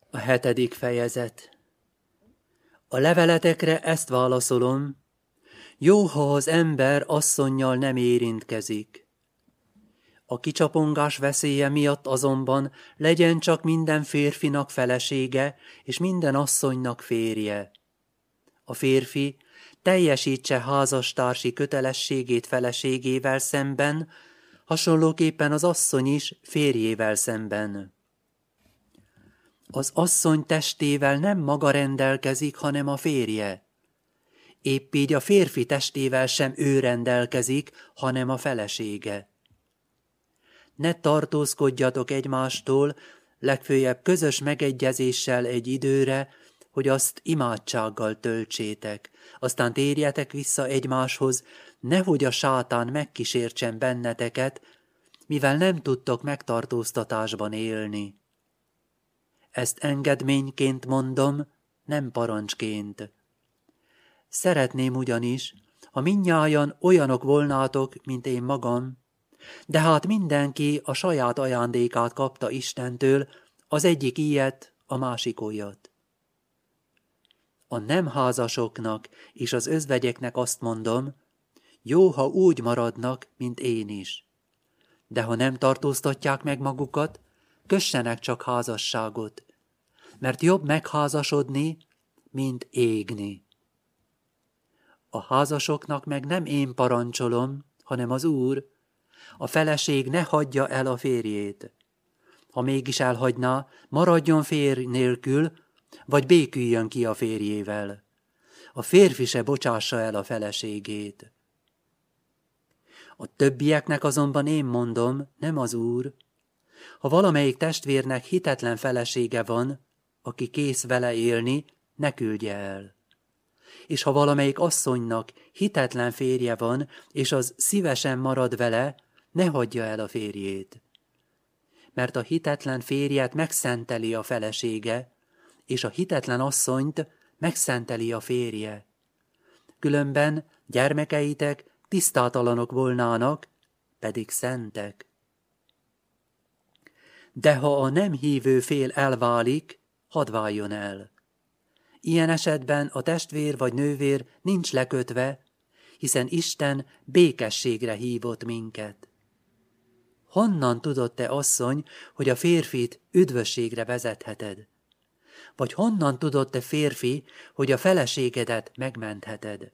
A 7. fejezet. A leveletekre ezt válaszolom: jó, ha az ember asszonnyal nem érintkezik. A kicsapongás veszélye miatt azonban legyen csak minden férfinak felesége, és minden asszonynak férje. A férfi teljesítse házastársi kötelességét feleségével szemben, hasonlóképpen az asszony is férjével szemben. Az asszony testével nem maga rendelkezik, hanem a férje. Épp így a férfi testével sem ő rendelkezik, hanem a felesége. Ne tartózkodjatok egymástól, legfőjebb közös megegyezéssel egy időre, hogy azt imádsággal töltsétek, aztán térjetek vissza egymáshoz, nehogy a sátán megkísértsen benneteket, mivel nem tudtok megtartóztatásban élni. Ezt engedményként mondom, nem parancsként. Szeretném ugyanis, ha mindnyájan olyanok volnátok, mint én magam, de hát mindenki a saját ajándékát kapta Istentől, az egyik ilyet, a másik olyat. A nem házasoknak és az özvegyeknek azt mondom, jó, ha úgy maradnak, mint én is. De ha nem tartóztatják meg magukat, kössenek csak házasságot, mert jobb megházasodni, mint égni. A házasoknak meg nem én parancsolom, hanem az Úr: a feleség ne hagyja el a férjét. Ha mégis elhagyná, maradjon férj nélkül, vagy béküljön ki a férjével. A férfi se bocsássa el a feleségét. A többieknek azonban én mondom, nem az Úr: ha valamelyik testvérnek hitetlen felesége van, aki kész vele élni, ne küldje el. És ha valamelyik asszonynak hitetlen férje van, és az szívesen marad vele, ne hagyja el a férjét. Mert a hitetlen férjet megszenteli a felesége, és a hitetlen asszonyt megszenteli a férje. Különben gyermekeitek tisztátalanok volnának, pedig szentek. De ha a nem hívő fél elválik, hadd váljon el. Ilyen esetben a testvér vagy nővér nincs lekötve, hiszen Isten békességre hívott minket. Honnan tudod te, asszony, hogy a férfit üdvösségre vezetheted? Vagy honnan tudod te, férfi, hogy a feleségedet megmentheted?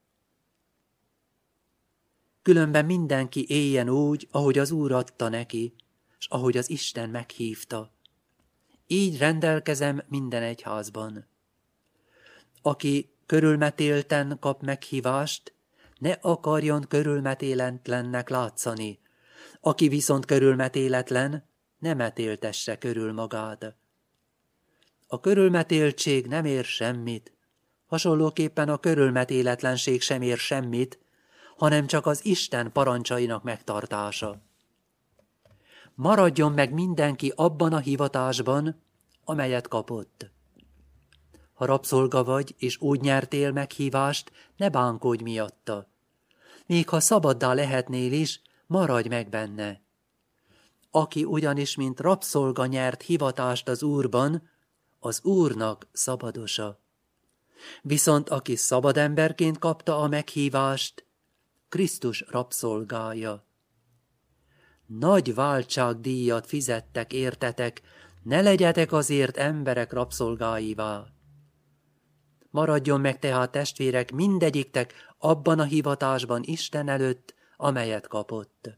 Különben mindenki éljen úgy, ahogy az Úr adta neki, s ahogy az Isten meghívta. Így rendelkezem minden egyházban. Aki körülmetélten kap meghívást, ne akarjon körülmetéletlennek látszani. Aki viszont körülmetéletlen, ne metéltesse körül magát. A körülmetéltség nem ér semmit, hasonlóképpen a körülmetéletlenség sem ér semmit, hanem csak az Isten parancsainak megtartása. Maradjon meg mindenki abban a hivatásban, amelyet kapott. Ha rabszolga vagy, és úgy nyertél meghívást, ne bánkodj miatta. Még ha szabaddá lehetnél is, maradj meg benne. Aki ugyanis, mint rabszolga nyert hivatást az Úrban, az Úrnak szabadosa. Viszont aki szabad emberként kapta a meghívást, Krisztus rabszolgája. Nagy váltságdíjat fizettek értetek, ne legyetek azért emberek rabszolgáivá. Maradjon meg tehát, testvérek, mindegyiktek abban a hivatásban Isten előtt, amelyet kapott.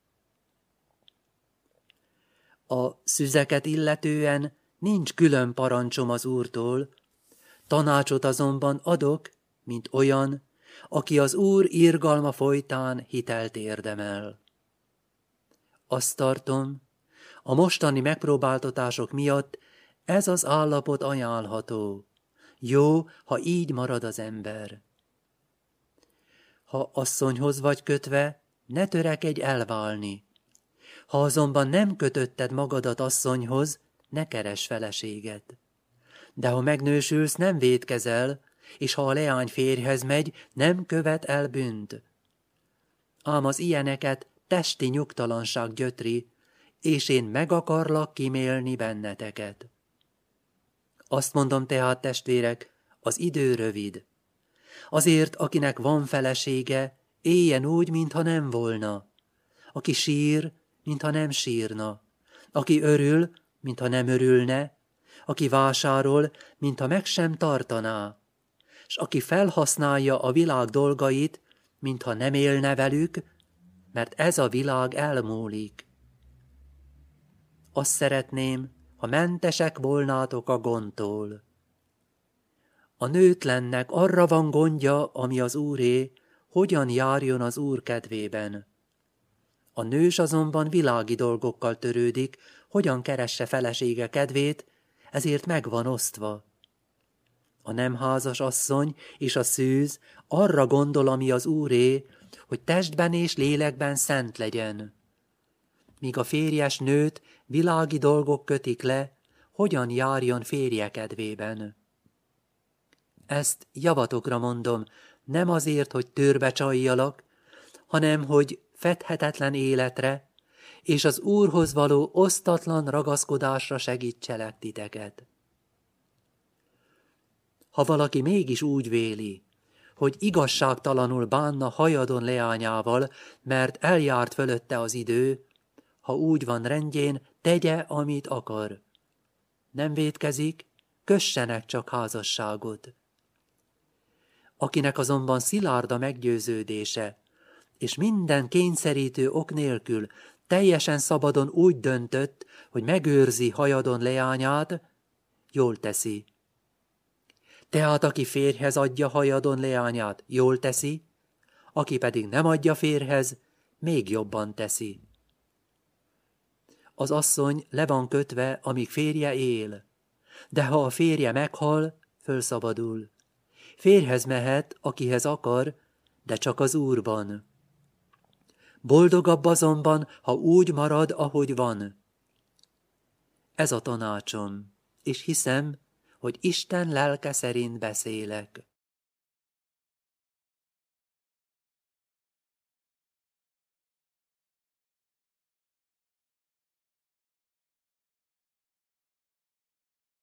A szüzeket illetően nincs külön parancsom az Úrtól, tanácsot azonban adok, mint olyan, aki az Úr irgalma folytán hitelt érdemel. Azt tartom, a mostani megpróbáltatások miatt ez az állapot ajánlható. Jó, ha így marad az ember. Ha asszonyhoz vagy kötve, ne törekedj elválni. Ha azonban nem kötötted magadat asszonyhoz, ne keres feleséget. De ha megnősülsz, nem vétkezel, és ha a leány férjhez megy, nem követ el bűnt. Ám az ilyeneket testi nyugtalanság gyötri, és én meg akarlak kimélni benneteket. Azt mondom tehát, testvérek, az idő rövid. Azért, akinek van felesége, éljen úgy, mintha nem volna. Aki sír, mintha nem sírna. Aki örül, mintha nem örülne. Aki vásárol, mintha meg sem tartaná. S aki felhasználja a világ dolgait, mintha nem élne velük, mert ez a világ elmúlik. Azt szeretném, ha mentesek volnátok a gondtól. A nőtlennek arra van gondja, ami az Úré, hogyan járjon az Úr kedvében. A nős azonban világi dolgokkal törődik, hogyan keresse felesége kedvét, ezért meg van osztva. A nem házas asszony és a szűz arra gondol, ami az Úré, hogy testben és lélekben szent legyen. Míg a férjes nőt világi dolgok kötik le, hogyan járjon férje kedvében. Ezt javatokra mondom, nem azért, hogy törbe csaljalak, hanem hogy fedhetetlen életre és az Úrhoz való osztatlan ragaszkodásra segítselek titeket. Ha valaki mégis úgy véli, hogy igazságtalanul bánna hajadon leányával, mert eljárt fölötte az idő, ha úgy van rendjén, tegye, amit akar. Nem vétkezik, kössenek csak házasságot. Akinek azonban szilárd a meggyőződése, és minden kényszerítő ok nélkül teljesen szabadon úgy döntött, hogy megőrzi hajadon leányát, jól teszi. Tehát aki férjhez adja hajadon leányát, jól teszi, aki pedig nem adja férjhez, még jobban teszi. Az asszony le van kötve, amíg férje él, de ha a férje meghal, fölszabadul. Férjhez mehet, akihez akar, de csak az Úrban. Boldogabb azonban, ha úgy marad, ahogy van. Ez a tanácsom, és hiszem, hogy Isten lelke szerint beszélek.